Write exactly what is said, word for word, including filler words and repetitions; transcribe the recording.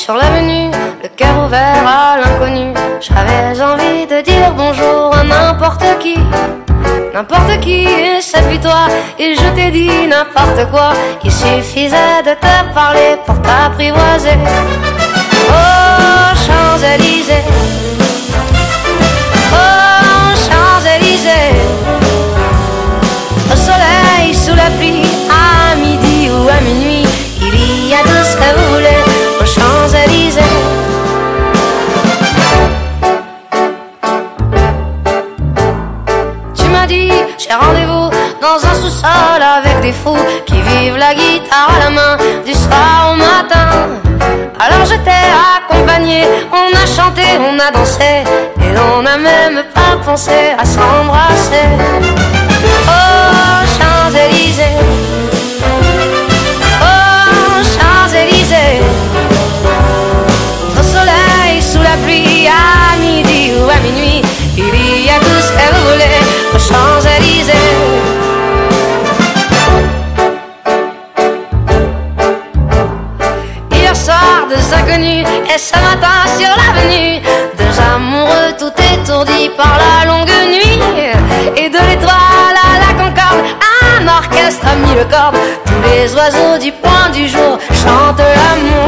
sur l'avenue, le cœur ouvert à l'inconnu. J'avais envie de dire bonjour à n'importe qui, n'importe qui, et c'est puis toi. Et je t'ai dit n'importe quoi, il suffisait de te parler pour t'apprivoiser. Oh, Champs-Élysées, oh, Champs-Élysées, au soleil, sous la pluie, à midi ou à minuit, il y a tout ce que vous voulez aux Champs-Élysées. Tu m'as dit, j'ai rendez-vous dans un sous-sol avec des fous qui vivent la guitare à la main du soir au matin. Alors je t'ai accompagné, on a chanté, on a dansé, et l'on n'a même pas pensé à s'embrasser. Oh, Champs-Élysées, oh, Champs-Élysées, au soleil, sous la pluie, à midi ou à minuit, il y a tout ce que vous voulez aux Champs-Élysées. Hier soir, deux inconnus, et ce matin sur l'avenue, deux amoureux tout étourdis par la longue nuit. Et de l'étoile à la Concorde, un orchestre a mis le corde. Tous les oiseaux du point du jour chantent l'amour.